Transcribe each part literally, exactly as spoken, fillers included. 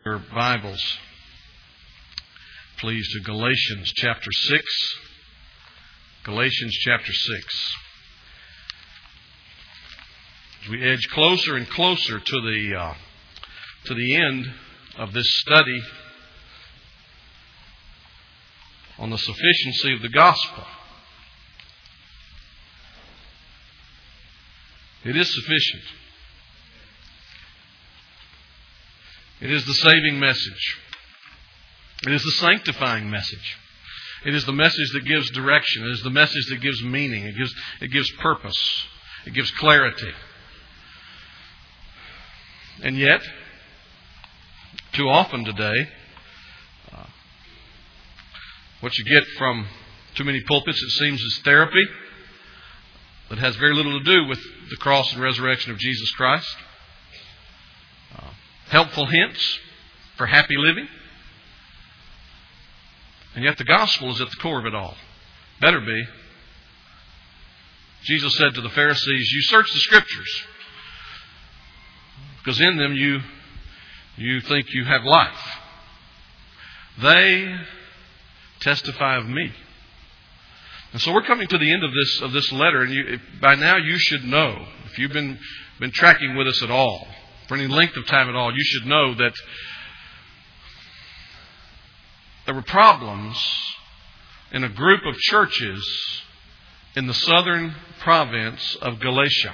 Your Bibles, please, to Galatians chapter six. Galatians chapter six. As we edge closer and closer to the uh, to the end of this study on the sufficiency of the gospel, it is sufficient. It is the saving message. It is the sanctifying message. It is the message that gives direction. It is the message that gives meaning. It gives, it gives purpose. It gives clarity. And yet, too often today, uh, what you get from too many pulpits, it seems, is therapy that has very little to do with the cross and resurrection of Jesus Christ. Uh, helpful hints for happy living. And yet the gospel is at the core of it all. Better be. Jesus said to the Pharisees, "You search the Scriptures, because in them you, you think you have life. They testify of me." And so we're coming to the end of this of this letter, and you, by now you should know, if you've been been tracking with us at all, for any length of time at all, you should know that there were problems in a group of churches in the southern province of Galatia.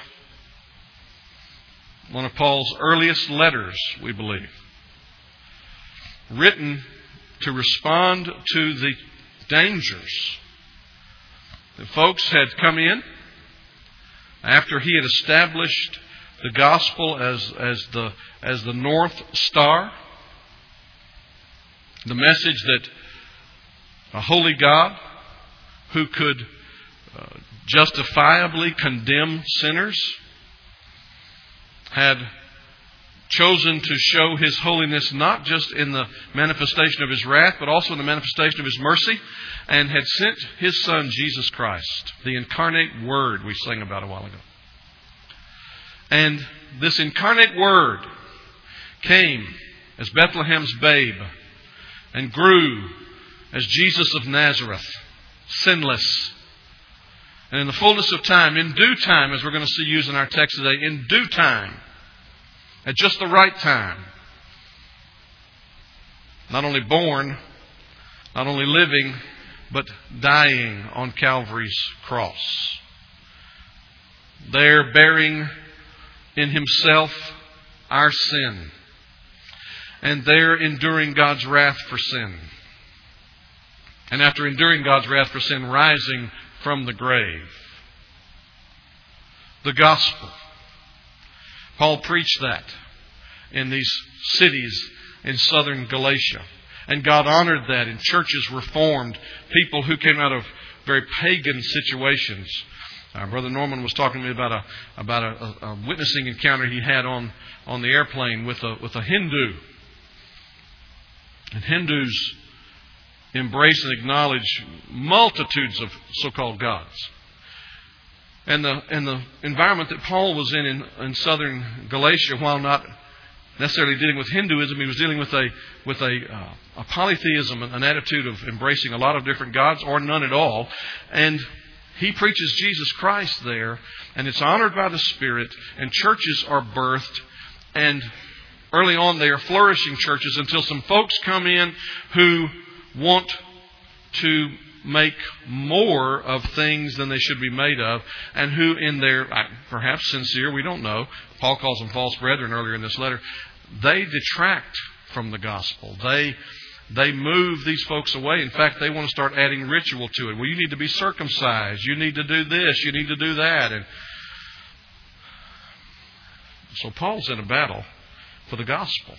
One of Paul's earliest letters, we believe, written to respond to the dangers that folks had come in after he had established the gospel as, as the as the North Star. The message that a holy God who could uh, justifiably condemn sinners had chosen to show His holiness not just in the manifestation of His wrath, but also in the manifestation of His mercy, and had sent His Son, Jesus Christ, the incarnate Word we sang about a while ago. And this incarnate Word came as Bethlehem's babe and grew as Jesus of Nazareth, sinless. And in the fullness of time, in due time, as we're going to see used in our text today, in due time, at just the right time, not only born, not only living, but dying on Calvary's cross. There bearing in Himself our sin, and there enduring God's wrath for sin. And after enduring God's wrath for sin, rising from the grave. The gospel. Paul preached that in these cities in southern Galatia. And God honored that, and churches were formed. People who came out of very pagan situations. Uh, Brother Norman was talking to me about a about a, a witnessing encounter he had on, on the airplane with a with a Hindu. And Hindus embrace and acknowledge multitudes of so-called gods. And the and the environment that Paul was in, in in southern Galatia, while not necessarily dealing with Hinduism, he was dealing with a with a, uh, a polytheism, an attitude of embracing a lot of different gods or none at all. And he preaches Jesus Christ there, and it's honored by the Spirit, and churches are birthed, and early on they are flourishing churches until some folks come in who want to make more of things than they should be made of, and who in their, perhaps sincere, we don't know, Paul calls them false brethren earlier in this letter, they detract from the gospel. They They move these folks away. In fact, they want to start adding ritual to it. Well, you need to be circumcised. You need to do this. You need to do that. And so Paul's in a battle for the gospel.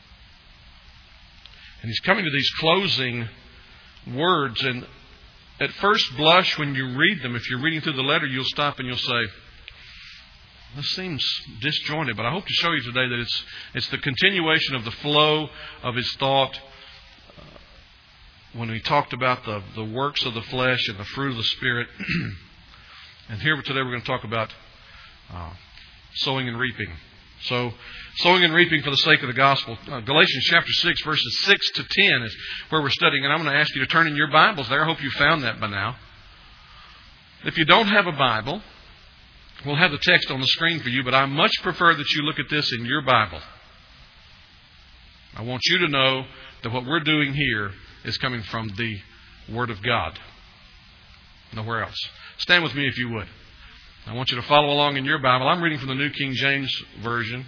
And he's coming to these closing words. And at first blush, when you read them, if you're reading through the letter, you'll stop and you'll say, this seems disjointed. But I hope to show you today that it's it's the continuation of the flow of his thought. When we talked about the, the works of the flesh and the fruit of the Spirit. And here today we're going to talk about uh, sowing and reaping. So, sowing and reaping for the sake of the gospel. Uh, Galatians chapter six, verses six to ten is where we're studying. And I'm going to ask you to turn in your Bibles there. I hope you found that by now. If you don't have a Bible, we'll have the text on the screen for you, but I much prefer that you look at this in your Bible. I want you to know that what we're doing here is coming from the Word of God. Nowhere else. Stand with me if you would. I want you to follow along in your Bible. I'm reading from the New King James Version.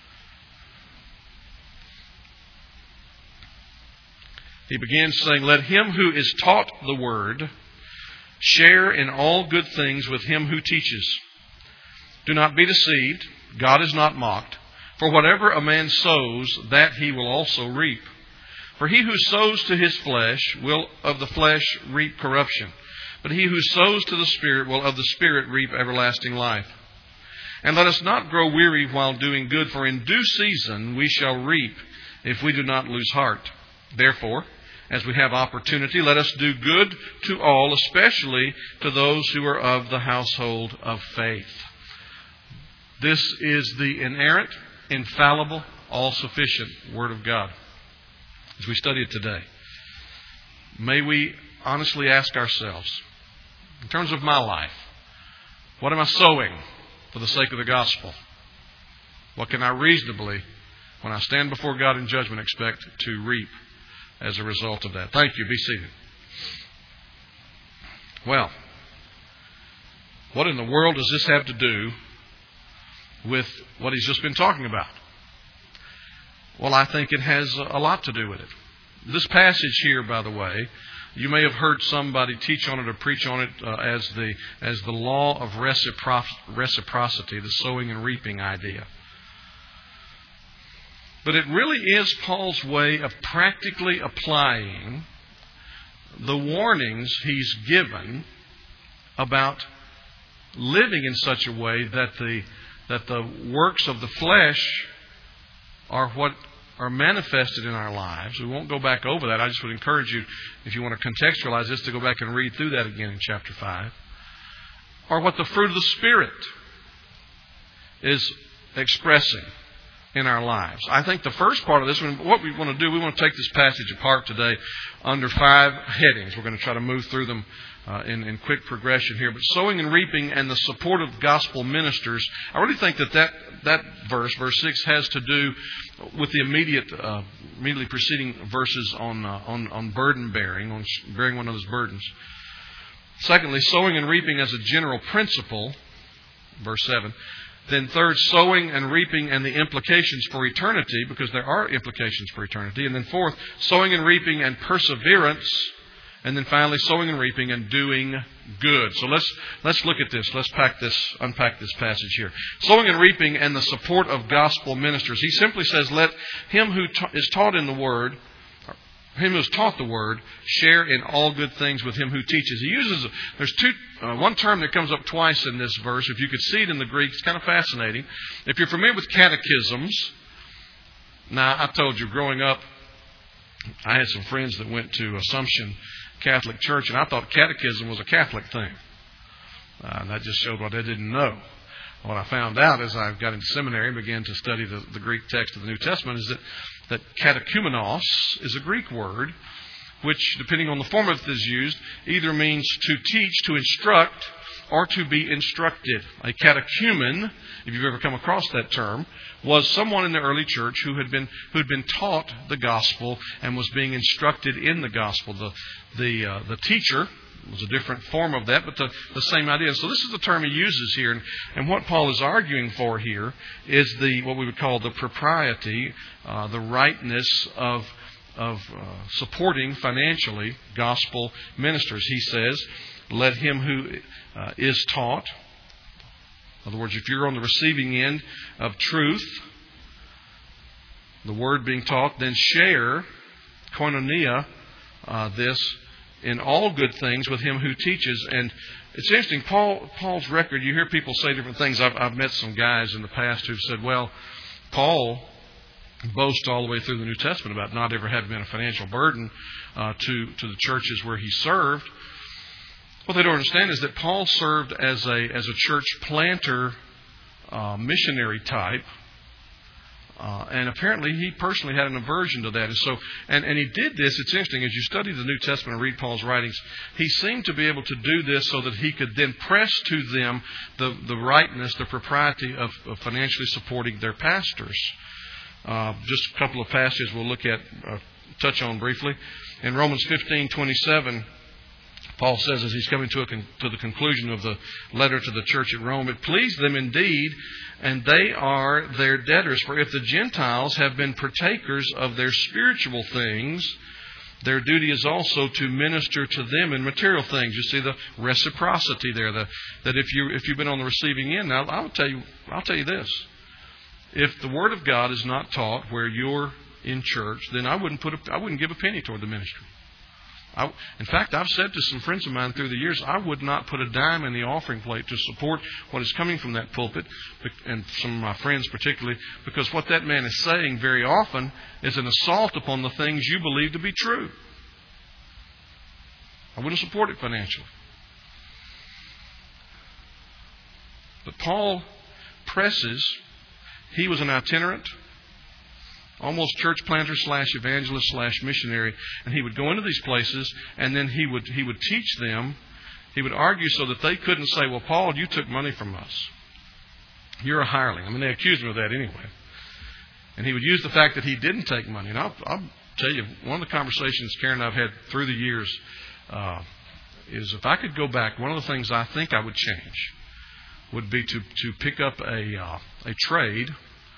He begins saying, "Let him who is taught the Word share in all good things with him who teaches. Do not be deceived. God is not mocked. For whatever a man sows, that he will also reap. For he who sows to his flesh will of the flesh reap corruption. But he who sows to the Spirit will of the Spirit reap everlasting life. And let us not grow weary while doing good, for in due season we shall reap if we do not lose heart. Therefore, as we have opportunity, let us do good to all, especially to those who are of the household of faith." This is the inerrant, infallible, all-sufficient Word of God. As we study it today, may we honestly ask ourselves, in terms of my life, what am I sowing for the sake of the gospel? What can I reasonably, when I stand before God in judgment, expect to reap as a result of that? Thank you. Be seated. Well, what in the world does this have to do with what he's just been talking about? Well, I think it has a lot to do with it. This passage here, by the way, you may have heard somebody teach on it or preach on it uh, as the as the law of recipro- reciprocity, the sowing and reaping idea. But it really is Paul's way of practically applying the warnings he's given about living in such a way that the that the works of the flesh are what are manifested in our lives. We won't go back over that. I just would encourage you, if you want to contextualize this, to go back and read through that again in chapter five. Or what the fruit of the Spirit is expressing in our lives. I think the first part of this, what we want to do, we want to take this passage apart today under five headings. We're going to try to move through them uh, in, in quick progression here. But sowing and reaping and the support of gospel ministers, I really think that that, that verse, verse six, has to do with the immediate, uh, immediately preceding verses on, uh, on, on burden bearing, on bearing one another's burdens. Secondly, sowing and reaping as a general principle, verse seven. Then third, sowing and reaping and the implications for eternity, because there are implications for eternity. And then fourth, sowing and reaping and perseverance. And then finally, sowing and reaping and doing good. So let's let's look at this. Let's pack this, unpack this passage here. Sowing and reaping and the support of gospel ministers. He simply says, let him who ta- is taught in the Word, him who has taught the Word, share in all good things with him who teaches. He uses, there's two, uh, one term that comes up twice in this verse. If you could see it in the Greek, it's kind of fascinating. If you're familiar with catechisms, now I told you growing up, I had some friends that went to Assumption Catholic Church, and I thought catechism was a Catholic thing. Uh, and that just showed what I didn't know. What I found out as I got into seminary and began to study the, the Greek text of the New Testament is that, that catechumenos is a Greek word which, depending on the form it is used, either means to teach, to instruct, or to be instructed. A catechumen, if you've ever come across that term, was someone in the early church who had been who had been taught the gospel and was being instructed in the gospel. The the uh, the teacher was a different form of that, but the, the same idea. So this is the term he uses here, and, and what Paul is arguing for here is the what we would call the propriety, uh, the rightness of of uh, supporting financially gospel ministers. He says, let him who uh, is taught, in other words, if you're on the receiving end of truth, the word being taught, then share, koinonia, uh, this in all good things with him who teaches. And it's interesting, Paul Paul's record, you hear people say different things. I've, I've met some guys in the past who've said, well, Paul boast all the way through the New Testament about not ever having been a financial burden uh, to, to the churches where he served. What they don't understand is that Paul served as a as a church planter, uh, missionary type Uh, and apparently he personally had an aversion to that. And so, and, and he did this. It's interesting, as you study the New Testament and read Paul's writings, he seemed to be able to do this so that he could then press to them the, the rightness, the propriety of, of financially supporting their pastors. Uh, just a couple of passages we'll look at, uh, touch on briefly. In Romans fifteen twenty-seven, Paul says, as he's coming to, a con- to the conclusion of the letter to the church at Rome, it pleased them indeed, and they are their debtors. For if the Gentiles have been partakers of their spiritual things, their duty is also to minister to them in material things. You see the reciprocity there. The, that if you if you've been on the receiving end, now I'll tell you I'll tell you this: if the Word of God is not taught where you're in church, then I wouldn't put a, I wouldn't give a penny toward the ministry. I, in fact, I've said to some friends of mine through the years, I would not put a dime in the offering plate to support what is coming from that pulpit, and some of my friends particularly, because what that man is saying very often is an assault upon the things you believe to be true. I wouldn't support it financially. But Paul presses. He was an itinerant, almost church planter slash evangelist slash missionary, and he would go into these places, and then he would he would teach them. He would argue so that they couldn't say, "Well, Paul, you took money from us. You're a hireling." I mean, they accused him of that anyway. And he would use the fact that he didn't take money. And I'll, I'll tell you, one of the conversations Karen and I've had through the years uh, is, if I could go back, one of the things I think I would change would be to to pick up a uh, a trade.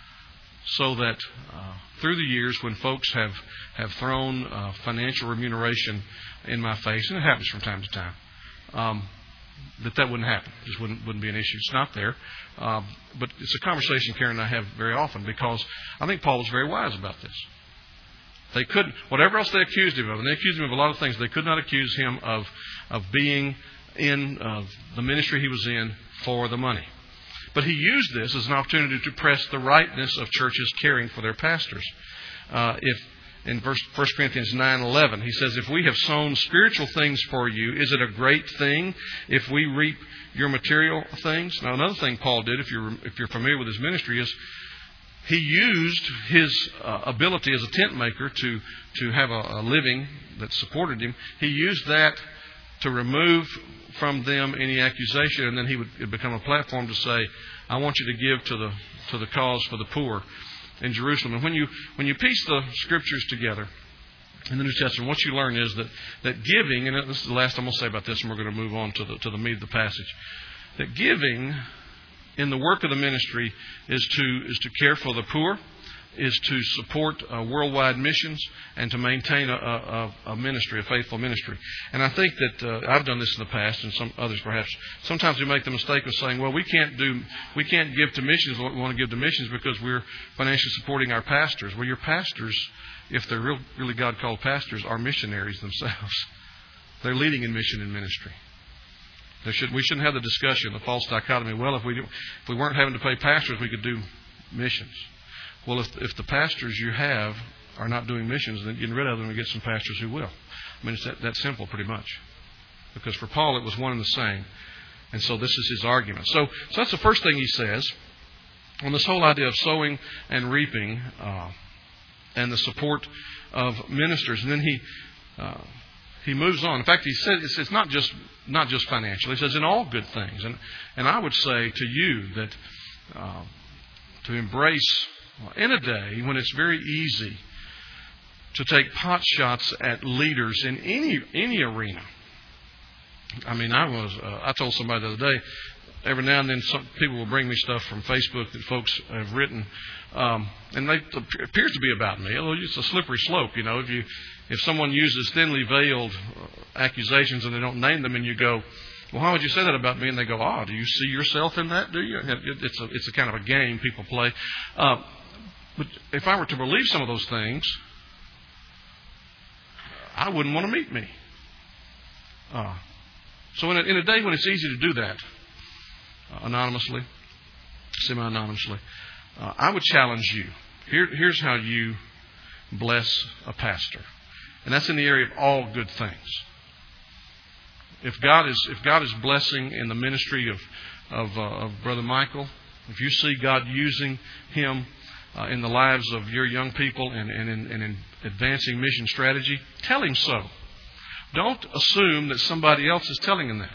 So that uh, through the years, when folks have, have thrown uh, financial remuneration in my face, and it happens from time to time, um, that that wouldn't happen. It just wouldn't wouldn't be an issue. It's not there. Uh, but it's a conversation Karen and I have very often, because I think Paul was very wise about this. They couldn't, whatever else they accused him of, and they accused him of a lot of things, they could not accuse him of, of being in uh, the ministry he was in for the money. But he used this as an opportunity to press the rightness of churches caring for their pastors. Uh, if in verse First Corinthians nine eleven, he says, "If we have sown spiritual things for you, is it a great thing if we reap your material things?" Now, another thing Paul did, if you're if you're familiar with his ministry, is he used his uh, ability as a tent maker to to have a, a living that supported him. He used that to remove from them any accusation, and then he would it'd become a platform to say, "I want you to give to the to the cause for the poor in Jerusalem." And when you when you piece the scriptures together in the New Testament, what you learn is that that giving, and this is the last I'm going to say about this, and we're going to move on to the to the meat of the passage, that giving in the work of the ministry is to is to care for the poor, is to support uh, worldwide missions, and to maintain a, a, a ministry, a faithful ministry. And I think that uh, I've done this in the past, and some others perhaps. Sometimes we make the mistake of saying, "Well, we can't do, we can't give to missions what we want to give to missions because we're financially supporting our pastors." Well, your pastors, if they're real, really God-called pastors, are missionaries themselves. They're leading in mission and ministry. There should, we shouldn't have the discussion, the false dichotomy. Well, if we do, if we weren't having to pay pastors, we could do missions. Well, if, if the pastors you have are not doing missions, then getting rid of them and get some pastors who will. I mean, it's that, that simple pretty much. Because for Paul, it was one and the same. And so this is his argument. So, so that's the first thing he says on this whole idea of sowing and reaping uh, and the support of ministers. And then he uh, he moves on. In fact, he said it's, it's not just not just financial. He says in all good things. And and I would say to you that uh, to embrace, in a day when it's very easy to take pot shots at leaders in any any arena. I mean, I was uh, I told somebody the other day, every now and then some people will bring me stuff from Facebook that folks have written, um, and they, it appears to be about me. It's a slippery slope, you know. If you if someone uses thinly veiled accusations and they don't name them, and you go, "Well, how would you say that about me?" And they go, "Oh, do you see yourself in that? Do you?" It's a it's a kind of a game people play. Uh, but if I were to believe some of those things, I wouldn't want to meet me. Uh, so in a, in a day when it's easy to do that, uh, anonymously, semi-anonymously, uh, I would challenge you. Here, here's how you bless a pastor. And that's in the area of all good things. If God is if God is blessing in the ministry of of, uh, of Brother Michael, if you see God using him uh, in the lives of your young people and, and, in, and in advancing mission strategy, tell him so. Don't assume that somebody else is telling him that.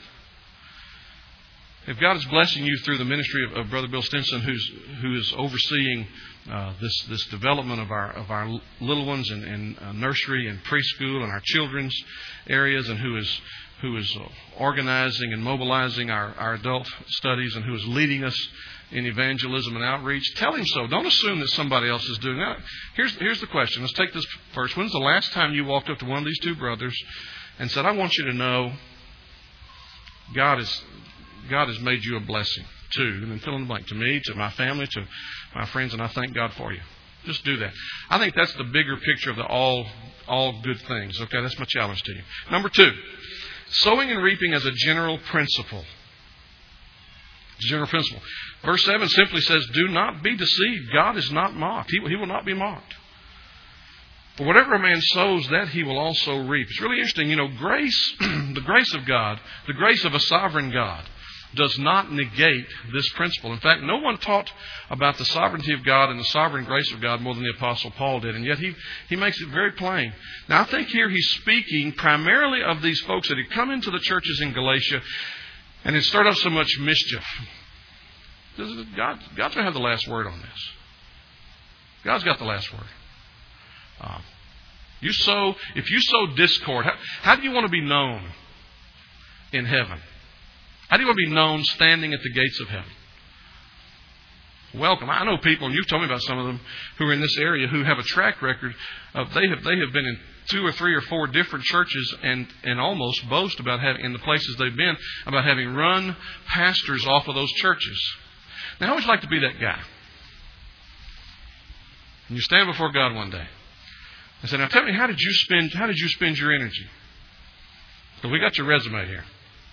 If God is blessing you through the ministry of, of Brother Bill Stinson, who's who is overseeing uh, this this development of our of our little ones in, in uh, nursery and preschool and our children's areas, and who is who is organizing and mobilizing our, our adult studies, and who is leading us in evangelism and outreach, tell him so. Don't assume that somebody else is doing that. Here's here's the question. Let's take this first. When's the last time you walked up to one of these two brothers and said, "I want you to know God is." God has made you a blessing to, and then fill in the blank, to me, to my family, to my friends, and I thank God for you. Just do that. I think that's the bigger picture of the all all good things. Okay, that's my challenge to you. Number two, sowing and reaping as a general principle. General principle. Verse seven simply says, "Do not be deceived. God is not mocked. He, he will not be mocked. For whatever a man sows, that he will also reap." It's really interesting. You know, grace, the grace of God, the grace of a sovereign God, does not negate this principle. In fact, no one taught about the sovereignty of God and the sovereign grace of God more than the Apostle Paul did. And yet he, he makes it very plain. Now, I think here he's speaking primarily of these folks that had come into the churches in Galatia and had stirred up so much mischief. God, God's going to have the last word on this. God's got the last word. Uh, you sow, if you sow discord, how, how do you want to be known in heaven? How do you want to be known standing at the gates of heaven? Welcome. I know people, and you've told me about some of them who are in this area who have a track record of they have they have been in two or three or four different churches and, and almost boast about having, in the places they've been, about having run pastors off of those churches. Now, I always like to be that guy. And you stand before God one day and say, "Now tell me, how did you spend how did you spend your energy?" Because we got your resume here.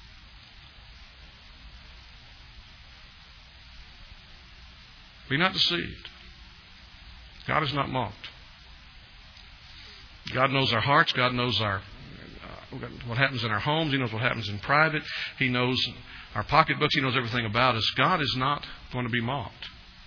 Be not deceived. God is not mocked. God knows our hearts. God knows our uh, what happens in our homes. He knows what happens in private. He knows our pocketbooks. He knows everything about us. God is not going to be mocked.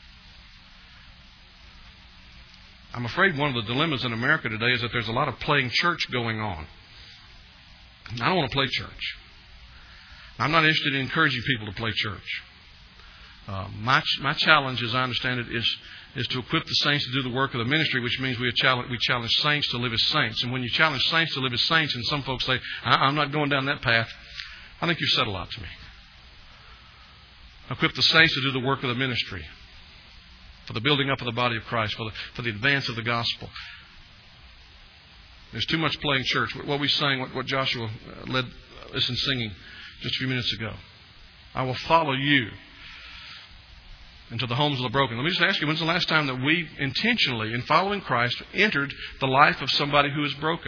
I'm afraid one of the dilemmas in America today is that there's a lot of playing church going on. I don't want to play church. I'm not interested in encouraging people to play church. Uh, my my challenge, as I understand it, is is to equip the saints to do the work of the ministry, which means we challenge we challenge saints to live as saints. And when you challenge saints to live as saints, and some folks say, "I'm not going down that path," I think you've said a lot to me. Equip the saints to do the work of the ministry, for the building up of the body of Christ, for the for the advance of the gospel. There's too much playing church. What we sang, what, what Joshua led us in singing just a few minutes ago. "I will follow you into the homes of the broken." Let me just ask you, when's the last time that we intentionally, in following Christ, entered the life of somebody who is broken?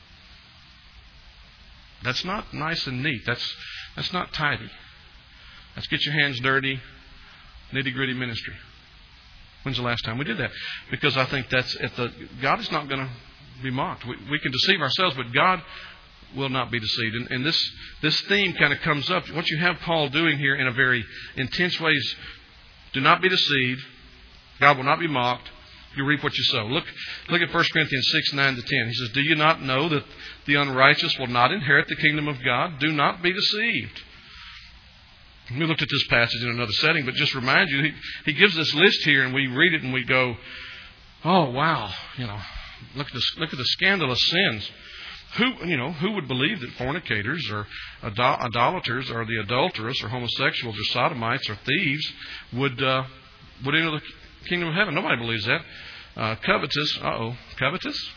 That's not nice and neat. That's that's not tidy. Let's get your hands dirty, nitty-gritty ministry. When's the last time we did that? Because I think that's at the God is not going to be mocked. We, we can deceive ourselves, but God will not be deceived. And, and this this theme kind of comes up. What you have Paul doing here in a very intense way is, do not be deceived. God will not be mocked. You reap what you sow. Look, look at First Corinthians six, nine to ten. He says, "Do you not know that the unrighteous will not inherit the kingdom of God? Do not be deceived." We looked at this passage in another setting, but just remind you, he, he gives this list here, and we read it and we go, "Oh wow, you know, look at this, look at the scandalous sins." Who, you know, who would believe that fornicators or idolaters or the adulterous or homosexuals or sodomites or thieves would uh, would enter the kingdom of heaven? Nobody believes that. Uh, covetous, uh-oh, covetous?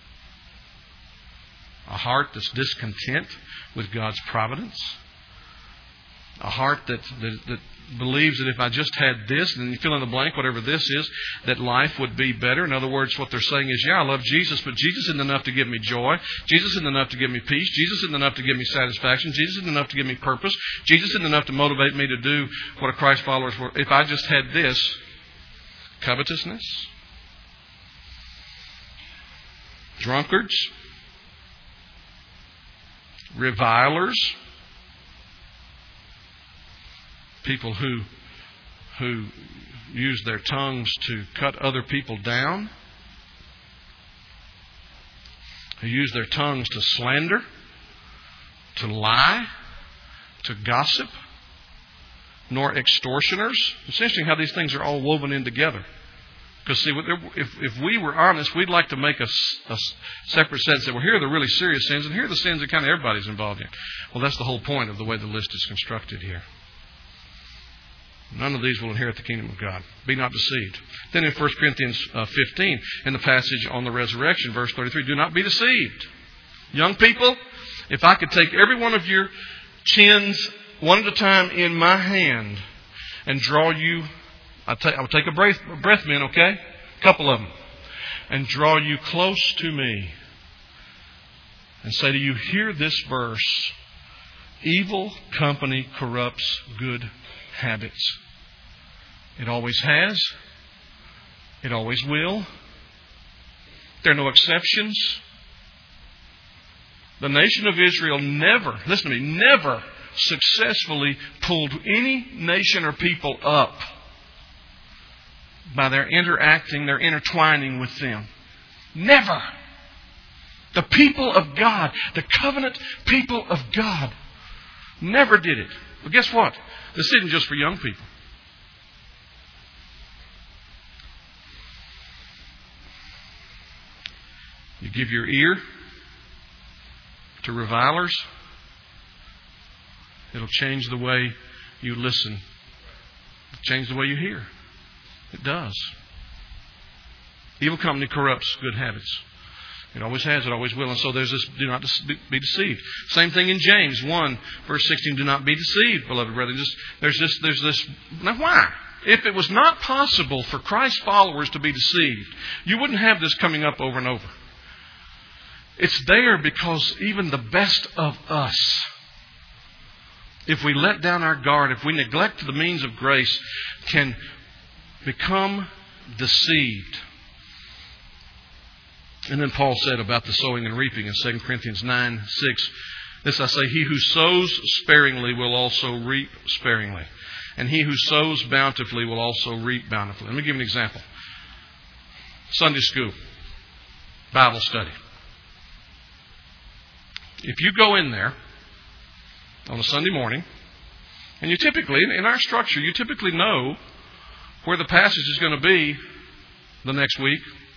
A heart that's discontent with God's providence. A heart that, that, that believes that if I just had this, and then you fill in the blank, whatever this is, that life would be better. In other words, what they're saying is, yeah, I love Jesus, but Jesus isn't enough to give me joy. Jesus isn't enough to give me peace. Jesus isn't enough to give me satisfaction. Jesus isn't enough to give me purpose. Jesus isn't enough to motivate me to do what a Christ follower is for. If I just had this, covetousness, drunkards, revilers, people who who use their tongues to cut other people down, who use their tongues to slander, to lie, to gossip, nor extortioners. It's interesting how these things are all woven in together. Because, see, if, if we were honest, we'd like to make a, a separate set and say, well, here are the really serious sins, and here are the sins that kind of everybody's involved in. Well, that's the whole point of the way the list is constructed here. None of these will inherit the kingdom of God. Be not deceived. Then in First Corinthians fifteen, in the passage on the resurrection, verse thirty-three, do not be deceived. Young people, if I could take every one of your chins one at a time in my hand and draw you, I'll take, I'll take a breath, a breath mint, okay? A couple of them. And draw you close to me. And say to you, hear this verse. Evil company corrupts good habits. It always has. It always will. There are no exceptions. The nation of Israel never, listen to me, never successfully pulled any nation or people up by their interacting, their intertwining with them. Never. The people of God, the covenant people of God, never did it. But guess what? This isn't just for young people. You give your ear to revilers, it'll change the way you listen. It'll change the way you hear. It does. Evil company corrupts good habits. It always has, it always will. And so there's this, do not be deceived. Same thing in James one, verse sixteen, do not be deceived, beloved brethren. Just, there's this, there's this, now why? If it was not possible for Christ's followers to be deceived, you wouldn't have this coming up over and over. It's there because even the best of us, if we let down our guard, if we neglect the means of grace, can become deceived. And then Paul said about the sowing and reaping in Second Corinthians nine six, this I say, he who sows sparingly will also reap sparingly. And he who sows bountifully will also reap bountifully. Let me give you an example. Sunday school, Bible study. If you go in there on a Sunday morning, and you typically, in our structure, you typically know where the passage is going to be the next week.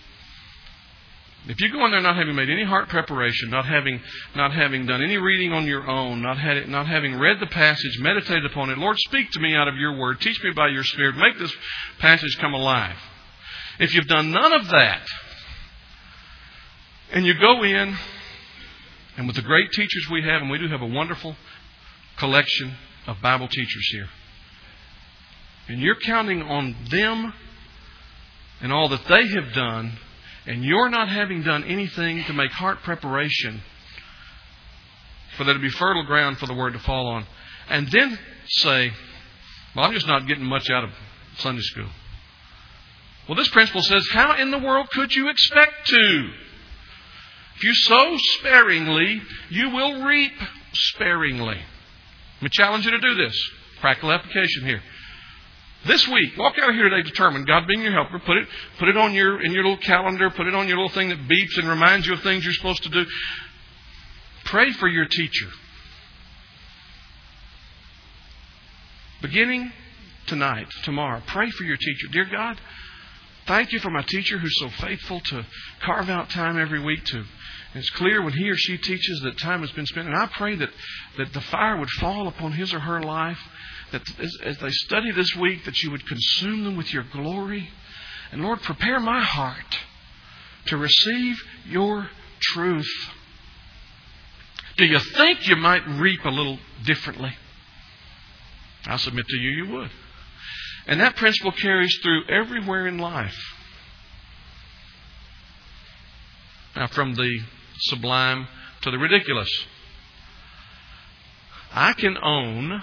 If you go in there not having made any heart preparation, not having not having done any reading on your own, not had it, not having read the passage, meditated upon it, Lord, speak to me out of your word. Teach me by your Spirit. Make this passage come alive. If you've done none of that, and you go in, and with the great teachers we have, and we do have a wonderful collection of Bible teachers here, and you're counting on them and all that they have done, and you're not having done anything to make heart preparation for there to be fertile ground for the Word to fall on, and then say, well, I'm just not getting much out of Sunday school. Well, this principle says, how in the world could you expect to? If you sow sparingly, you will reap sparingly. Let me challenge you to do this. Practical application here. This week, walk out of here today determined, God being your helper, put it put it on your in your little calendar, put it on your little thing that beeps and reminds you of things you're supposed to do. Pray for your teacher. Beginning tonight, tomorrow, pray for your teacher. Dear God, thank you for my teacher who's so faithful to carve out time every week to. And it's clear when he or she teaches that time has been spent. And I pray that, that the fire would fall upon his or her life. That as, as they study this week, that you would consume them with your glory. And Lord, prepare my heart to receive your truth. Do you think you might reap a little differently? I'll submit to you, you would. And that principle carries through everywhere in life. Now, from the sublime to the ridiculous. I can own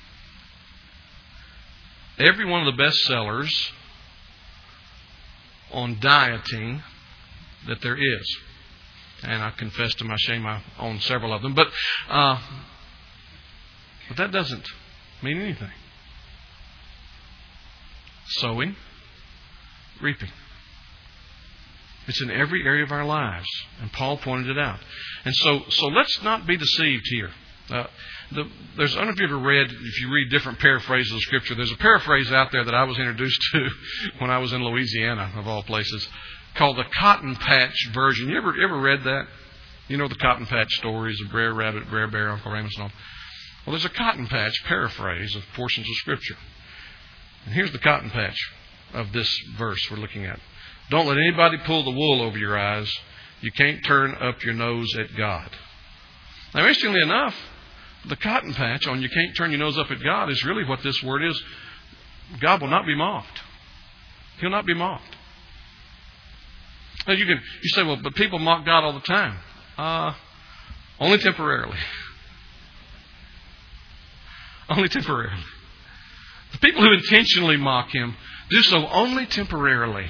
every one of the best sellers on dieting that there is. And I confess to my shame, I own several of them. But, uh, but that doesn't mean anything. Sowing, reaping. It's in every area of our lives. And Paul pointed it out. And so, so let's not be deceived here. Uh, the, there's, I don't know if you ever read, if you read different paraphrases of Scripture, there's a paraphrase out there that I was introduced to when I was in Louisiana, of all places, called the Cotton Patch version. You ever ever read that? You know the Cotton Patch stories of Brer Rabbit, Brer Bear, Uncle Remus and all. Well, there's a Cotton Patch paraphrase of portions of Scripture. And here's the Cotton Patch of this verse we're looking at. Don't let anybody pull the wool over your eyes. You can't turn up your nose at God. Now, interestingly enough, the Cotton Patch on you can't turn your nose up at God is really what this word is. God will not be mocked. He'll not be mocked. Now you can you say, well, but people mock God all the time. Uh, only temporarily. Only temporarily. The people who intentionally mock Him do so only temporarily.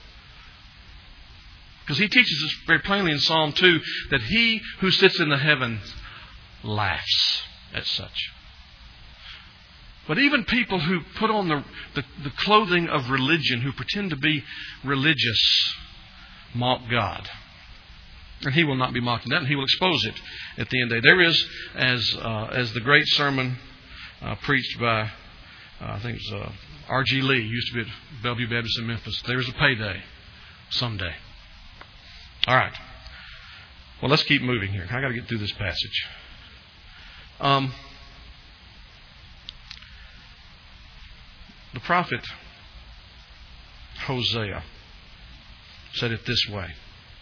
Because He teaches us very plainly in Psalm two that He who sits in the heavens laughs at such. But even people who put on the, the, the clothing of religion, who pretend to be religious, mock God. And He will not be mocking that, and He will expose it at the end of the day. There is, as uh, as the great sermon uh, preached by, uh, I think it was uh, R G Lee, used to be at Bellevue Baptist in Memphis, there's a payday someday. All right. Well, let's keep moving here. I've got to get through this passage. Um, the prophet Hosea said it this way.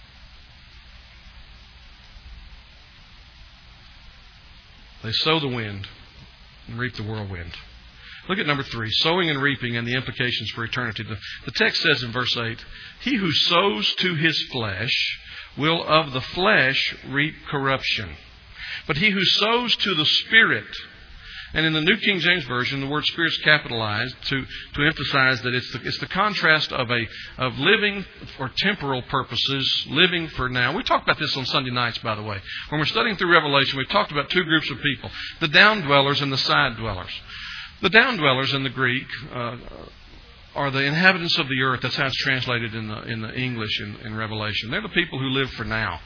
They sow the wind and reap the whirlwind. Look at number three, sowing and reaping and the implications for eternity. The, the text says in verse eight, He who sows to his flesh will of the flesh reap corruption. But he who sows to the Spirit, and in the New King James Version, the word Spirit is capitalized to, to emphasize that it's the, it's the contrast of a of living for temporal purposes, living for now. We talked about this on Sunday nights, by the way. When we're studying through Revelation, we've talked about two groups of people, the down dwellers and the side dwellers. The down dwellers in the Greek uh, are the inhabitants of the earth. That's how it's translated in the in the English in, in Revelation. They're the people who live for now.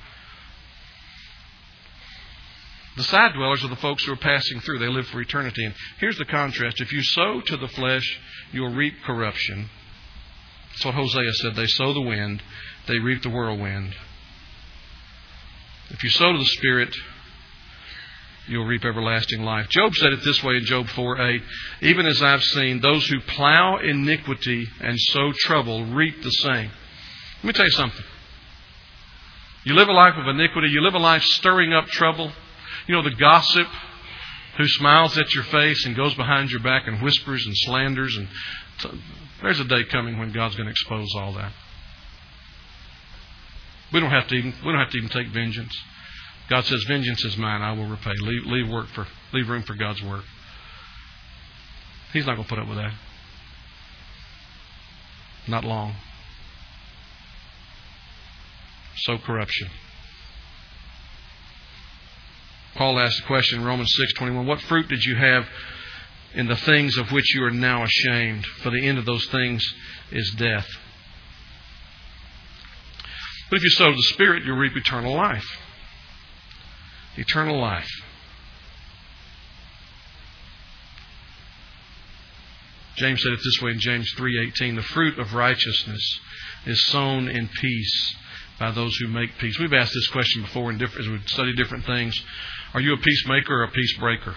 The side dwellers are the folks who are passing through. They live for eternity. And here's the contrast. If you sow to the flesh, you'll reap corruption. That's what Hosea said. They sow the wind, they reap the whirlwind. If you sow to the Spirit, you'll reap everlasting life. Job said it this way in Job four eight. Even as I've seen, those who plow iniquity and sow trouble reap the same. Let me tell you something. You live a life of iniquity. You live a life stirring up trouble. You know, the gossip who smiles at your face and goes behind your back and whispers and slanders. And so there's a day coming when God's going to expose all that. We don't have to even we don't have to even take vengeance. God says, "Vengeance is mine; I will repay." Leave, leave work for leave room for God's work. He's not going to put up with that. Not long. So corruption. Paul asked the question in Romans six twenty-one, what fruit did you have in the things of which you are now ashamed? For the end of those things is death. But if you sow the Spirit, you'll reap eternal life. Eternal life. James said it this way in James three eighteen, the fruit of righteousness is sown in peace by those who make peace. We've asked this question before in different, as we study different things. Are you a peacemaker or a peace breaker?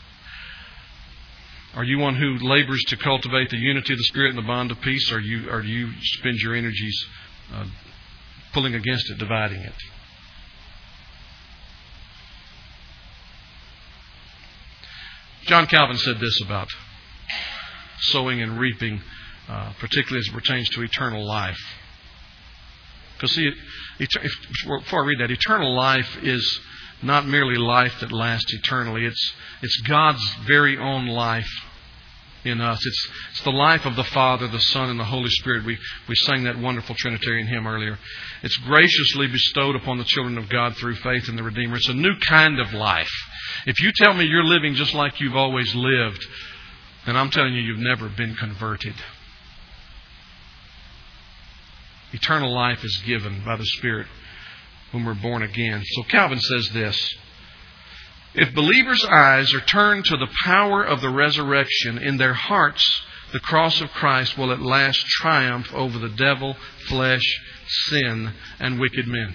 Are you one who labors to cultivate the unity of the Spirit and the bond of peace, or, you, or do you spend your energies uh, pulling against it, dividing it? John Calvin said this about sowing and reaping, uh, particularly as it pertains to eternal life. Because see, if, before I read that, eternal life is not merely life that lasts eternally. It's it's God's very own life in us. It's it's the life of the Father, the Son, and the Holy Spirit. We we sang that wonderful Trinitarian hymn earlier. It's graciously bestowed upon the children of God through faith in the Redeemer. It's a new kind of life. If you tell me you're living just like you've always lived, then I'm telling you you've never been converted. Eternal life is given by the Spirit when we're born again. So Calvin says this: if believers' eyes are turned to the power of the resurrection, in their hearts the cross of Christ will at last triumph over the devil, flesh, sin, and wicked men.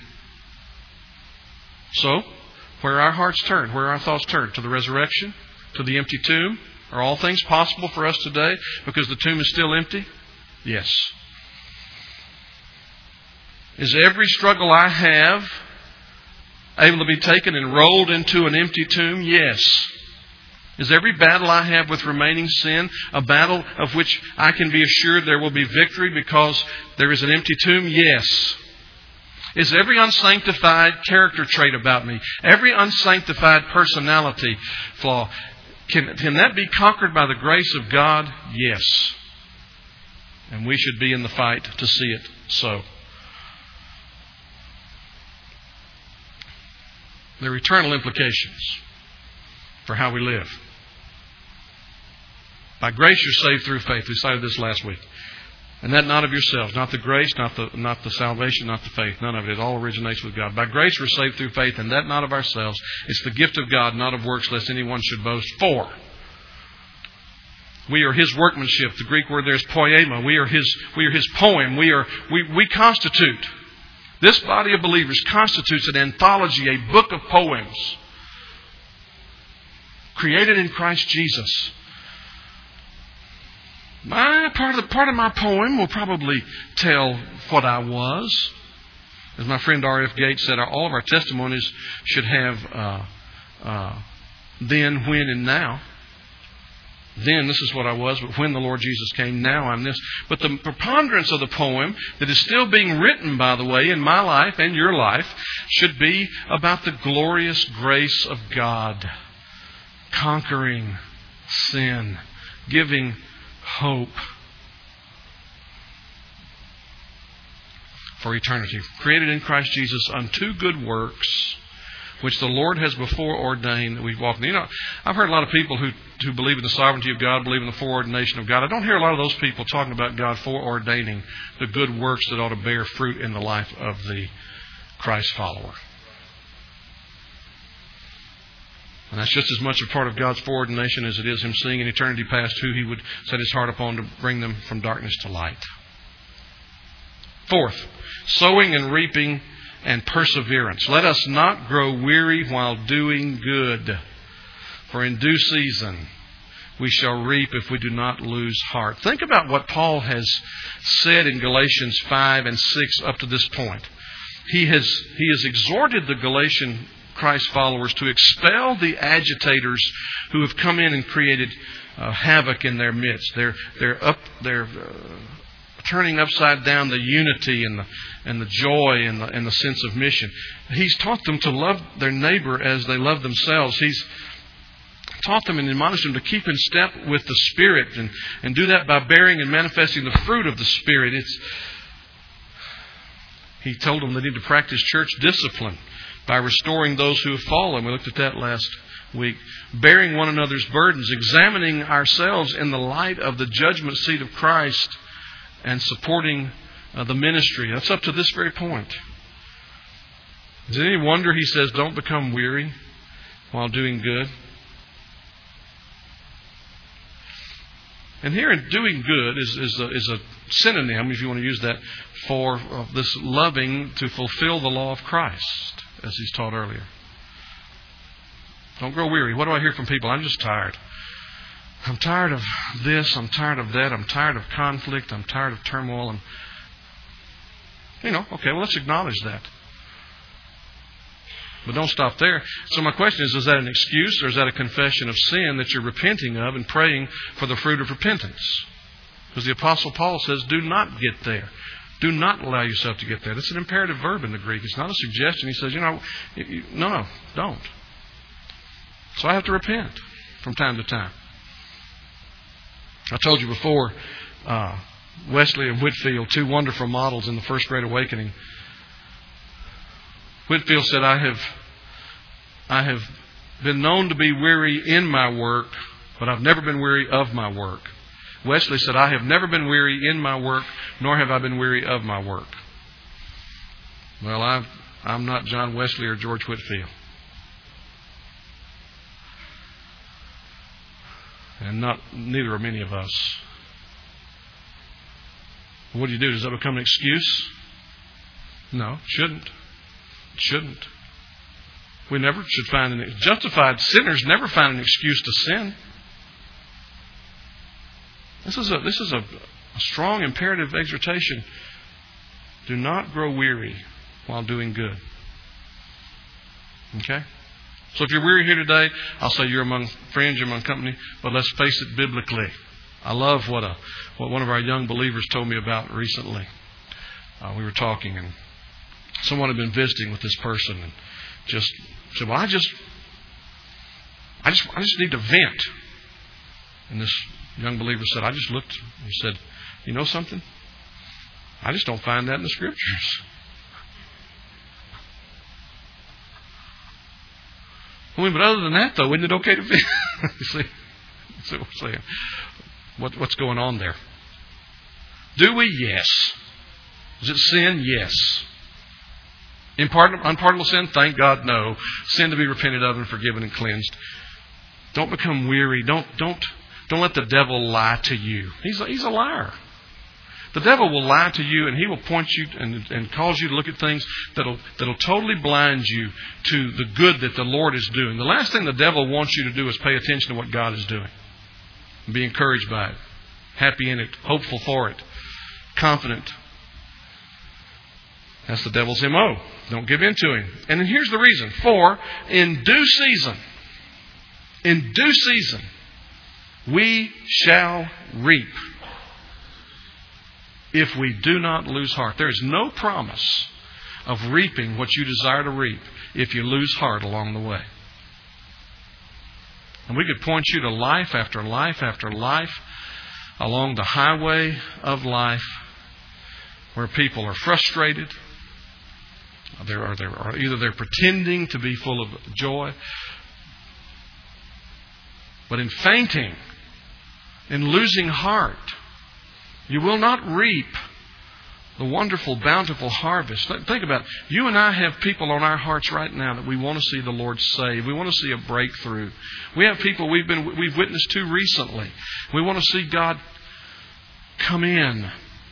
So, where are our hearts turned? Where are our thoughts turned? To the resurrection? To the empty tomb? Are all things possible for us today because the tomb is still empty? Yes. Is every struggle I have able to be taken and rolled into an empty tomb? Yes. Is every battle I have with remaining sin a battle of which I can be assured there will be victory because there is an empty tomb? Yes. Is every unsanctified character trait about me, every unsanctified personality flaw, can, can that be conquered by the grace of God? Yes. And we should be in the fight to see it so. There are eternal implications for how we live. By grace you're saved through faith. We cited this last week. And that not of yourselves. Not the grace, not the not the salvation, not the faith. None of it. It all originates with God. By grace we're saved through faith, and that not of ourselves. It's the gift of God, not of works, lest anyone should boast. For we are His workmanship. The Greek word there is poema. We are His we are His poem. We are we, we constitute. This body of believers constitutes an anthology, a book of poems created in Christ Jesus. My part of the part of my poem will probably tell what I was. As my friend R F Gates said, all of our testimonies should have uh, uh, then, when, and now. Then this is what I was, but when the Lord Jesus came, now I'm this. But the preponderance of the poem that is still being written, by the way, in my life and your life, should be about the glorious grace of God, conquering sin, giving hope for eternity. Created in Christ Jesus unto good works, which the Lord has before ordained that we walk in. You know, I've heard a lot of people who, who believe in the sovereignty of God, believe in the foreordination of God. I don't hear a lot of those people talking about God foreordaining the good works that ought to bear fruit in the life of the Christ follower. And that's just as much a part of God's foreordination as it is Him seeing in eternity past who He would set His heart upon to bring them from darkness to light. Fourth, sowing and reaping and perseverance. Let us not grow weary while doing good, for in due season we shall reap if we do not lose heart. Think about what Paul has said in Galatians five and six up to this point. He has, he has exhorted the Galatian Christ followers to expel the agitators who have come in and created uh, havoc in their midst. They're, they're up, they're uh, turning upside down the unity and the, and the joy and the, and the sense of mission. He's taught them to love their neighbor as they love themselves. He's taught them and admonished them to keep in step with the Spirit and, and do that by bearing and manifesting the fruit of the Spirit. It's, he told them they need to practice church discipline by restoring those who have fallen. We looked at that last week. Bearing one another's burdens, examining ourselves in the light of the judgment seat of Christ, and supporting uh, the ministry. That's up to this very point. Is it any wonder he says, don't become weary while doing good? And here in doing good is, is, a, is a synonym, if you want to use that, for uh, this loving to fulfill the law of Christ, as he's taught earlier. Don't grow weary. What do I hear from people? I'm just tired. I'm tired of this. I'm tired of that. I'm tired of conflict. I'm tired of turmoil. I'm, you know, okay, well, let's acknowledge that. But don't stop there. So my question is, is that an excuse or is that a confession of sin that you're repenting of and praying for the fruit of repentance? Because the Apostle Paul says, do not get there. Do not allow yourself to get there. That's an imperative verb in the Greek. It's not a suggestion. He says, you know, no, no, don't. So I have to repent from time to time. I told you before, uh, Wesley and Whitefield, two wonderful models in the First Great Awakening. Whitefield said, I have, I have been known to be weary in my work, but I've never been weary of my work. Wesley said, I have never been weary in my work, nor have I been weary of my work. Well, I've, I'm not John Wesley or George Whitefield. And not neither are many of us. What do you do? Does that become an excuse? No, it shouldn't. It shouldn't. We never should find an justified sinners never find an excuse to sin. This is a this is a, a strong imperative exhortation. Do not grow weary while doing good. Okay? So if you're weary here today, I'll say you're among friends, you're among company, but let's face it biblically. I love what a what one of our young believers told me about recently. Uh, we were talking, and someone had been visiting with this person, and just said, "Well, I just, I just, I just need to vent." And this young believer said, "I just looked." He said, "You know something? I just don't find that in the Scriptures." I mean, but other than that, though, isn't it okay to vent? You see, that's what we're saying. What, what's going on there? Do we? Yes. Is it sin? Yes. Impardonable, unpardonable sin? Thank God, no. Sin to be repented of and forgiven and cleansed. Don't become weary. Don't don't don't let the devil lie to you. He's a, he's a liar. The devil will lie to you, and he will point you and, and cause you to look at things that'll that'll totally blind you to the good that the Lord is doing. The last thing the devil wants you to do is pay attention to what God is doing. Be encouraged by it. Happy in it. Hopeful for it. Confident. That's the devil's M O. Don't give in to him. And then here's the reason. For in due season, in due season, we shall reap if we do not lose heart. There is no promise of reaping what you desire to reap if you lose heart along the way. And we could point you to life after life after life along the highway of life where people are frustrated. There are, there are, either they're pretending to be full of joy, but in fainting, in losing heart, you will not reap the wonderful, bountiful harvest. Think about it. You and I have people on our hearts right now that we want to see the Lord save. We want to see a breakthrough. We have people we've been we've witnessed to recently. We want to see God come in.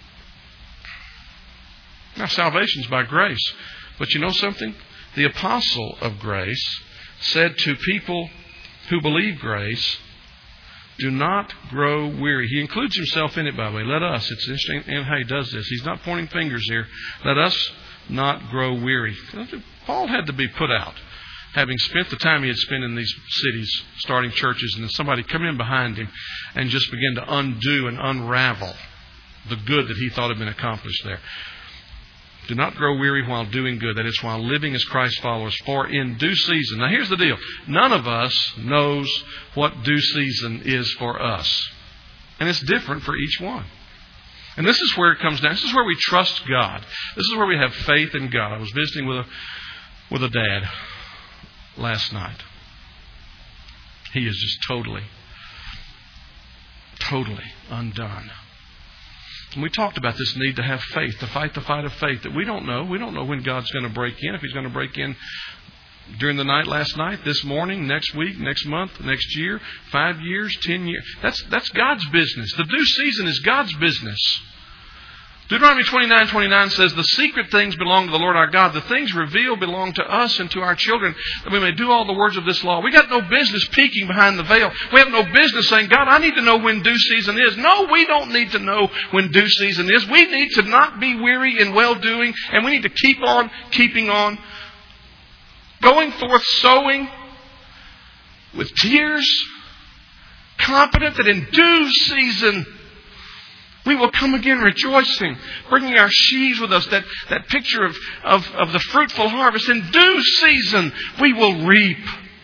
Now, salvation's by grace. But you know something? The apostle of grace said to people who believe grace, do not grow weary. He includes himself in it, by the way. Let us. It's interesting in how he does this. He's not pointing fingers here. Let us not grow weary. Paul had to be put out, having spent the time he had spent in these cities, starting churches, and then somebody come in behind him and just begin to undo and unravel the good that he thought had been accomplished there. Do not grow weary while doing good. That is, while living as Christ's followers. For in due season. Now here's the deal. None of us knows what due season is for us. And it's different for each one. And this is where it comes down. This is where we trust God. This is where we have faith in God. I was visiting with a, with a dad last night. He is just totally, totally undone. And we talked about this need to have faith, to fight the fight of faith that we don't know. We don't know when God's going to break in. If He's going to break in during the night, last night, this morning, next week, next month, next year, five years, ten years. That's that's God's business. The due season is God's business. Deuteronomy twenty-nine twenty-nine says, the secret things belong to the Lord our God. The things revealed belong to us and to our children, that we may do all the words of this law. We got no business peeking behind the veil. We have no business saying, God, I need to know when due season is. No, we don't need to know when due season is. We need to not be weary in well-doing, and we need to keep on keeping on. Going forth sowing with tears, confident that in due season we will come again rejoicing, bringing our sheaves with us, that, that picture of, of, of the fruitful harvest. In due season, we will reap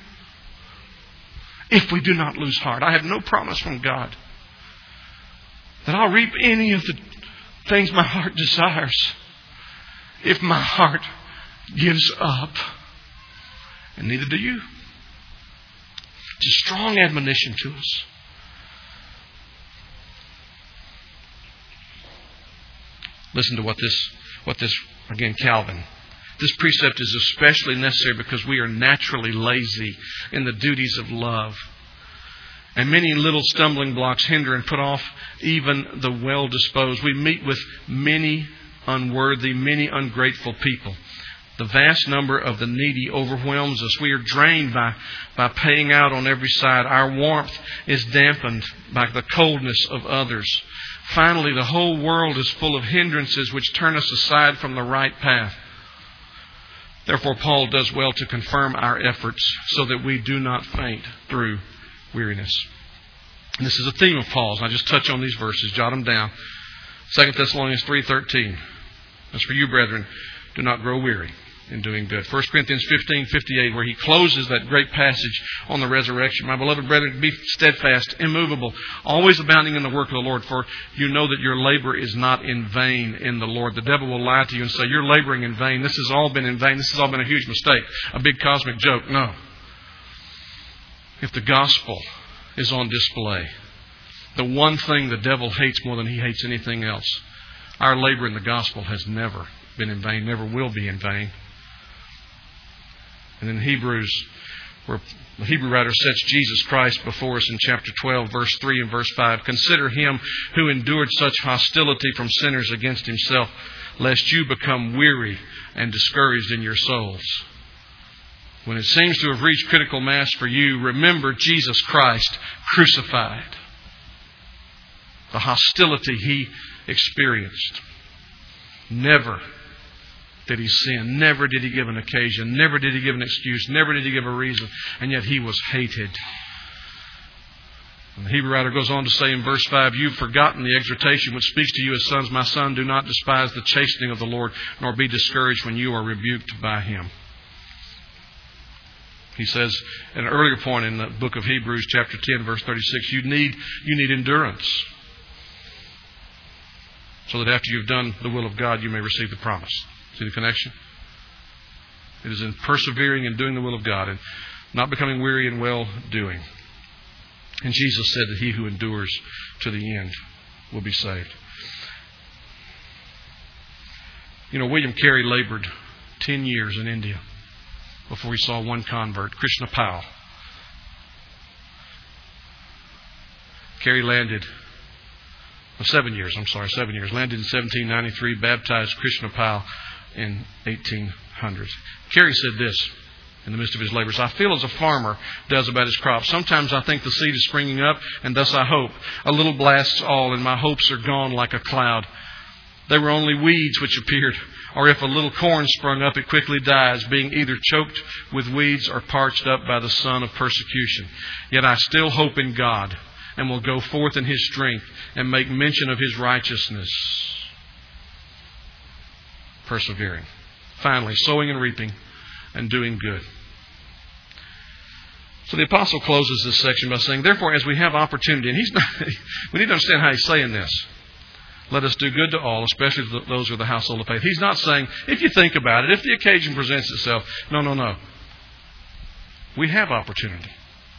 if we do not lose heart. I have no promise from God that I'll reap any of the things my heart desires if my heart gives up. And neither do you. It's a strong admonition to us. Listen to what this, what this again, Calvin This precept is especially necessary because we are naturally lazy in the duties of love. And many little stumbling blocks hinder and put off even the well-disposed. We meet with many unworthy, many ungrateful people. The vast number of the needy overwhelms us. We are drained by, by paying out on every side. Our warmth is dampened by the coldness of others. Finally, the whole world is full of hindrances which turn us aside from the right path. Therefore, Paul does well to confirm our efforts so that we do not faint through weariness. And this is a theme of Paul's. I just touch on these verses. Jot them down. Second Thessalonians three thirteen. As for you, brethren, do not grow weary in doing good. First Corinthians fifteen fifty-eight, where he closes that great passage on the resurrection. My beloved brethren, be steadfast, immovable, always abounding in the work of the Lord, for you know that your labor is not in vain in the Lord. The devil will lie to you and say, you're laboring in vain. This has all been in vain. This has all been a huge mistake. A big cosmic joke. No. If the gospel is on display, the one thing the devil hates more than he hates anything else, our labor in the gospel has never been in vain, never will be in vain. And in Hebrews, where the Hebrew writer sets Jesus Christ before us in chapter twelve, verse three and verse five. Consider him who endured such hostility from sinners against himself, lest you become weary and discouraged in your souls. When it seems to have reached critical mass for you, remember Jesus Christ crucified. The hostility he experienced. Never did he sin. Never did he give an occasion. Never did he give an excuse. Never did he give a reason. And yet he was hated. And the Hebrew writer goes on to say in verse five, you've forgotten the exhortation which speaks to you as sons. My son, do not despise the chastening of the Lord, nor be discouraged when you are rebuked by him. He says at an earlier point in the book of Hebrews, chapter ten, verse thirty-six, you need, you need endurance, so that after you've done the will of God, you may receive the promise. See the connection? It is in persevering and doing the will of God and not becoming weary in well-doing. And Jesus said that he who endures to the end will be saved. You know, William Carey labored ten years in India before he saw one convert, Krishna Pal. Carey landed Well, seven years, I'm sorry, seven years. Landed in seventeen ninety-three, baptized Krishna Pal in eighteen hundred. Carey said this in the midst of his labors. I feel as a farmer does about his crops. Sometimes I think the seed is springing up, and thus I hope. A little blasts all, and my hopes are gone like a cloud. They were only weeds which appeared, or if a little corn sprung up, it quickly dies, being either choked with weeds or parched up by the sun of persecution. Yet I still hope in God, and will go forth in his strength and make mention of his righteousness. Persevering. Finally, sowing and reaping and doing good. So the apostle closes this section by saying, therefore, as we have opportunity, and he's not, we need to understand how he's saying this. Let us do good to all, especially to those who are the household of faith. He's not saying, if you think about it, if the occasion presents itself. No, no, no. We have opportunity.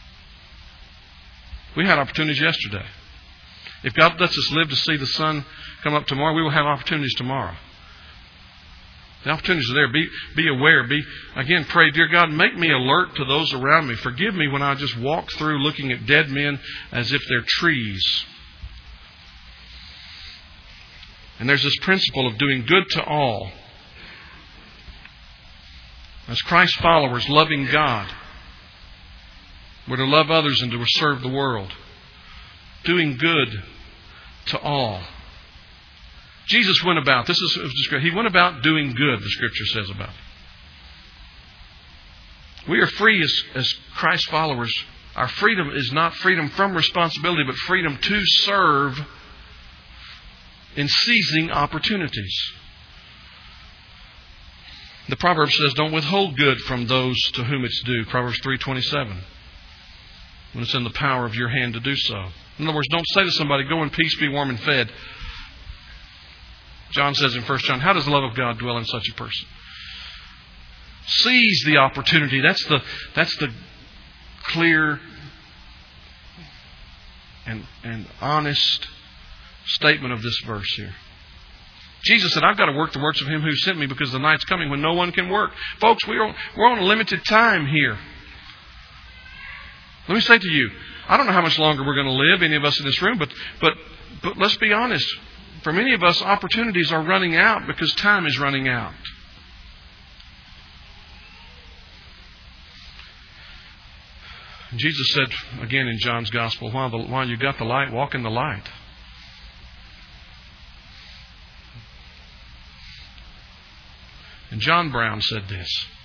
We had opportunities yesterday. If God lets us live to see the sun come up tomorrow, we will have opportunities tomorrow. The opportunities are there. Be, be aware. Be again, pray, dear God, make me alert to those around me. Forgive me when I just walk through looking at dead men as if they're trees. And there's this principle of doing good to all. As Christ followers, loving God. We're to love others and to serve the world. Doing good to all. Jesus went about, this is, he went about doing good, the Scripture says about it. We are free as, as Christ followers. Our freedom is not freedom from responsibility, but freedom to serve in seizing opportunities. The proverb says, don't withhold good from those to whom it's due. Proverbs three twenty-seven. When it's in the power of your hand to do so. In other words, don't say to somebody, go in peace, be warm and fed. John says in First John, how does the love of God dwell in such a person? Seize the opportunity. That's the, that's the clear and, and honest statement of this verse here. Jesus said, I've got to work the works of Him who sent me because the night's coming when no one can work. Folks, we're on, we're on a limited time here. Let me say to you, I don't know how much longer we're going to live, any of us in this room, but but but let's be honest. For many of us, opportunities are running out because time is running out. Jesus said, again in John's Gospel, while, the, while you got the light, walk in the light. And John Brown said this,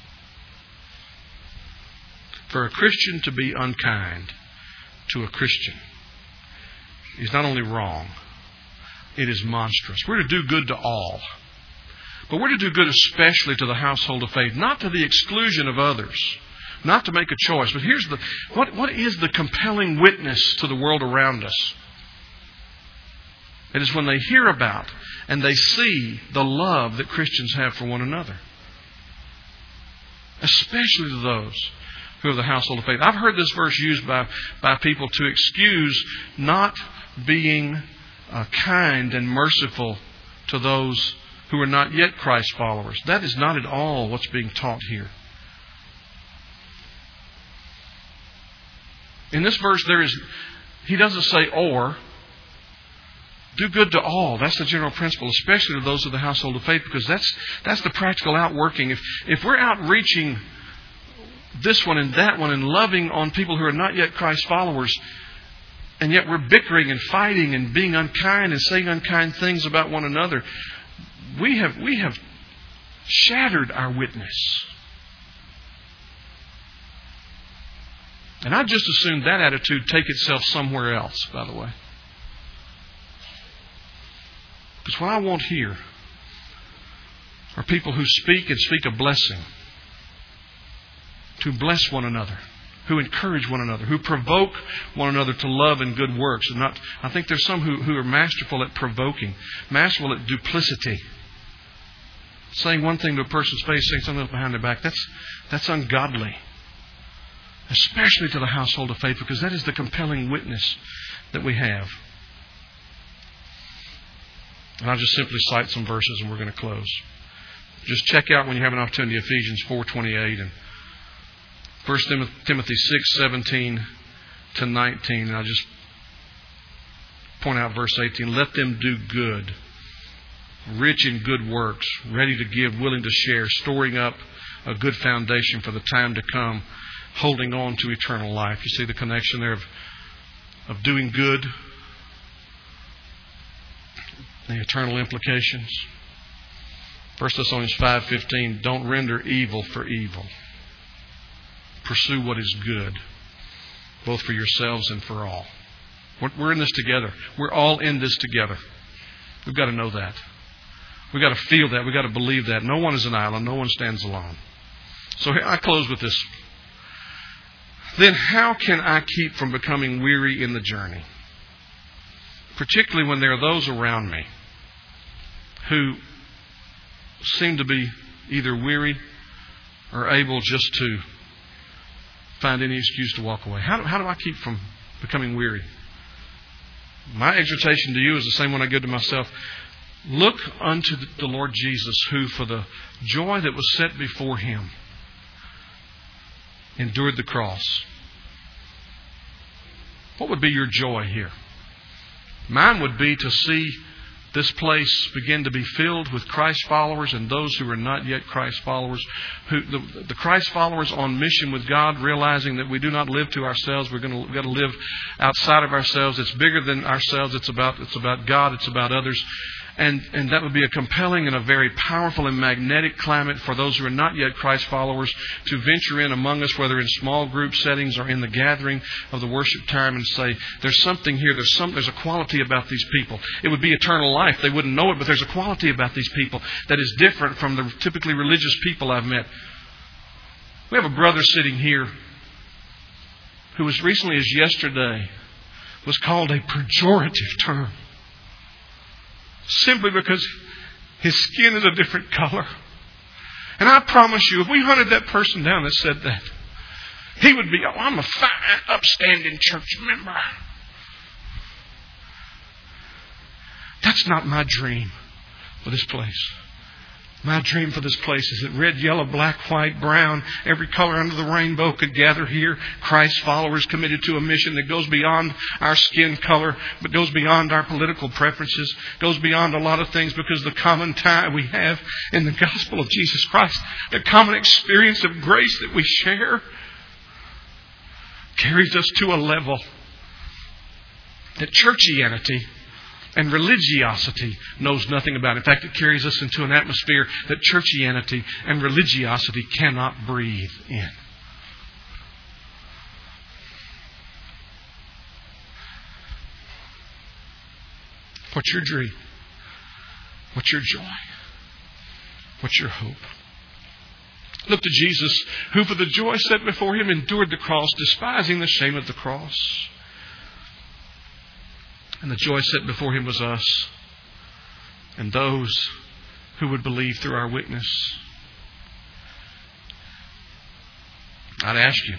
for a Christian to be unkind to a Christian is not only wrong, it is monstrous. We're to do good to all. But we're to do good especially to the household of faith, not to the exclusion of others, not to make a choice. But here's the what, what is the compelling witness to the world around us? It is when they hear about and they see the love that Christians have for one another. Especially to those who are the household of faith. I've heard this verse used by, by people to excuse not being uh, kind and merciful to those who are not yet Christ followers. That is not at all what's being taught here. In this verse, there is, he doesn't say or. Do good to all. That's the general principle, especially to those of the household of faith, because that's that's the practical outworking. If if we're outreaching this one and that one and loving on people who are not yet Christ followers, and yet we're bickering and fighting and being unkind and saying unkind things about one another, we have we have shattered our witness. And I just assume that attitude take itself somewhere else, by the way. Because what I want here are people who speak and speak a blessing, to bless one another, who encourage one another, who provoke one another to love and good works. And not, I think there's some who, who are masterful at provoking, masterful at duplicity. Saying one thing to a person's face, saying something else behind their back. That's, that's ungodly. Especially to the household of faith, because that is the compelling witness that we have. And I'll just simply cite some verses and we're going to close. Just check out when you have an opportunity Ephesians four twenty-eight and First Timothy six seventeen to nineteen. And I'll just point out verse eighteen. Let them do good, rich in good works, ready to give, willing to share, storing up a good foundation for the time to come, holding on to eternal life. You see the connection there of, of doing good, the eternal implications. First Thessalonians five fifteen, don't render evil for evil. Pursue what is good, both for yourselves and for all. We're in this together. We're all in this together. We've got to know that. We've got to feel that. We've got to believe that. No one is an island. No one stands alone. So I close with this. Then how can I keep from becoming weary in the journey? Particularly when there are those around me who seem to be either weary or able just to find any excuse to walk away. How do, how do I keep from becoming weary? My exhortation to you is the same one I give to myself. Look unto the Lord Jesus, who for the joy that was set before Him endured the cross. What would be your joy here? Mine would be to see this place begin to be filled with Christ followers and those who are not yet Christ followers. Who the, the Christ followers on mission with God, realizing that we do not live to ourselves. We're going to, we've got to live outside of ourselves. It's bigger than ourselves. It's about it's about God. It's about others. And, and that would be a compelling and a very powerful and magnetic climate for those who are not yet Christ followers to venture in among us, whether in small group settings or in the gathering of the worship time, and say, there's something here, there's some, there's a quality about these people. It would be eternal life. They wouldn't know it, but there's a quality about these people that is different from the typically religious people I've met. We have a brother sitting here who as recently as yesterday was called a pejorative term. Simply because his skin is a different color. And I promise you, if we hunted that person down that said that, he would be, oh, I'm a fine, upstanding church member. That's not my dream. for this place. My dream for this place is that red, yellow, black, white, brown, every color under the rainbow could gather here. Christ followers committed to a mission that goes beyond our skin color, but goes beyond our political preferences, goes beyond a lot of things, because the common tie we have in the gospel of Jesus Christ, the common experience of grace that we share, carries us to a level that churchianity and religiosity knows nothing about. In fact, it carries us into an atmosphere that churchianity and religiosity cannot breathe in. What's your dream? What's your joy? What's your hope? Look to Jesus, who for the joy set before Him endured the cross, despising the shame of the cross. And the joy set before Him was us and those who would believe through our witness. I'd ask you,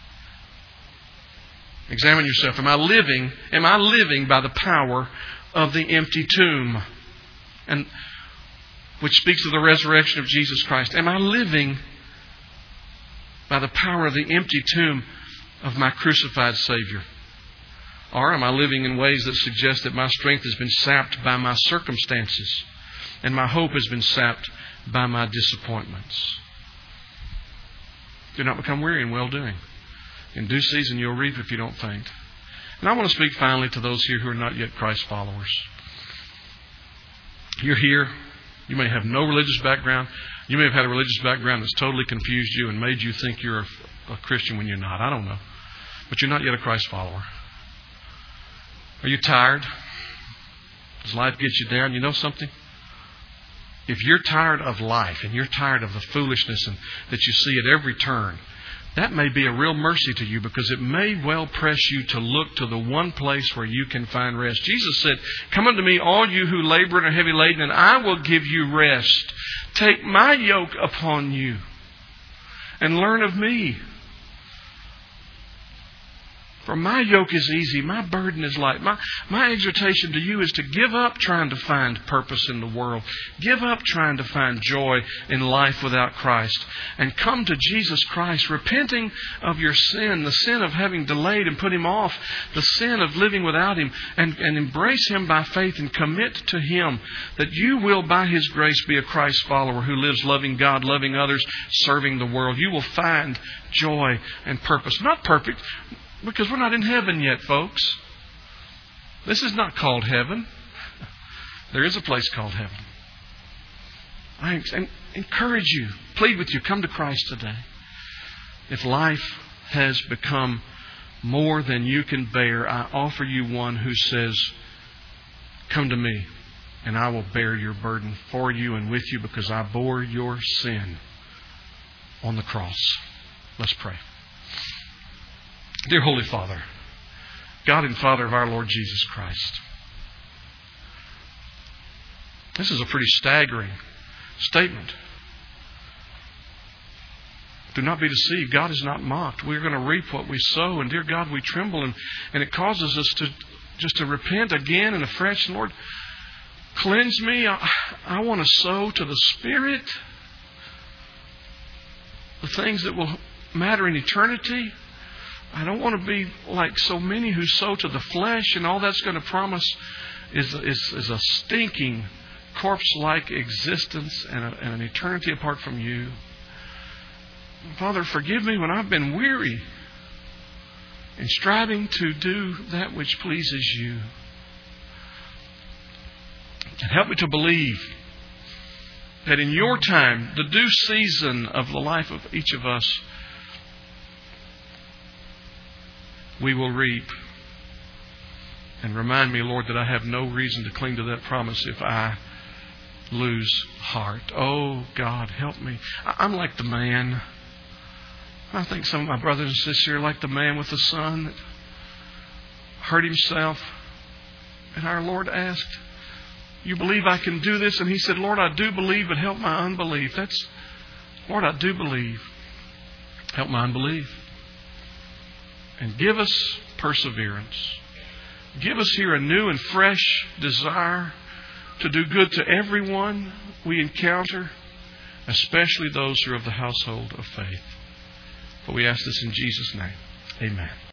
examine yourself. Am I living, am I living by the power of the empty tomb? And which speaks of the resurrection of Jesus Christ. Am I living by the power of the empty tomb of my crucified Savior? Or am I living in ways that suggest that my strength has been sapped by my circumstances and my hope has been sapped by my disappointments? Do not become weary in well-doing. In due season you'll reap if you don't faint. And I want to speak finally to those here who are not yet Christ followers. You're here. You may have no religious background. You may have had a religious background that's totally confused you and made you think you're a, a Christian when you're not. I don't know. But you're not yet a Christ follower. Are you tired? Does life get you down? You know something? If you're tired of life and you're tired of the foolishness and, that you see at every turn, that may be a real mercy to you, because it may well press you to look to the one place where you can find rest. Jesus said, "Come unto me, all you who labor and are heavy laden, and I will give you rest. Take my yoke upon you and learn of me. For my yoke is easy, my burden is light." My, my exhortation to you is to give up trying to find purpose in the world. Give up trying to find joy in life without Christ. And come to Jesus Christ, repenting of your sin, the sin of having delayed and put Him off, the sin of living without Him, and, and embrace Him by faith and commit to Him that you will, by His grace, be a Christ follower who lives loving God, loving others, serving the world. You will find joy and purpose. Not perfect, because we're not in heaven yet, folks. This is not called heaven. There is a place called heaven. I encourage you, plead with you, come to Christ today. If life has become more than you can bear, I offer you one who says, "Come to me, and I will bear your burden for you and with you, because I bore your sin on the cross." Let's pray. Dear Holy Father, God and Father of our Lord Jesus Christ, this is a pretty staggering statement. Do not be deceived. God is not mocked. We're going to reap what we sow. And dear God, we tremble, and, and it causes us to just to repent again and afresh. Lord, cleanse me. I, I want to sow to the Spirit the things that will matter in eternity. I don't want to be like so many who sow to the flesh, and all that's going to promise is, is, is a stinking, corpse-like existence and, a, and an eternity apart from you. Father, forgive me when I've been weary in striving to do that which pleases you. And help me to believe that in your time, the due season of the life of each of us, we will reap. And remind me, Lord, that I have no reason to cling to that promise if I lose heart. Oh, God, help me. I'm like the man. I think some of my brothers and sisters are like the man with the son that hurt himself. And our Lord asked, "You believe I can do this?" And he said, "Lord, I do believe, but help my unbelief." That's, Lord, I do believe. Help my unbelief. And give us perseverance. Give us here a new and fresh desire to do good to everyone we encounter, especially those who are of the household of faith. For we ask this in Jesus' name. Amen.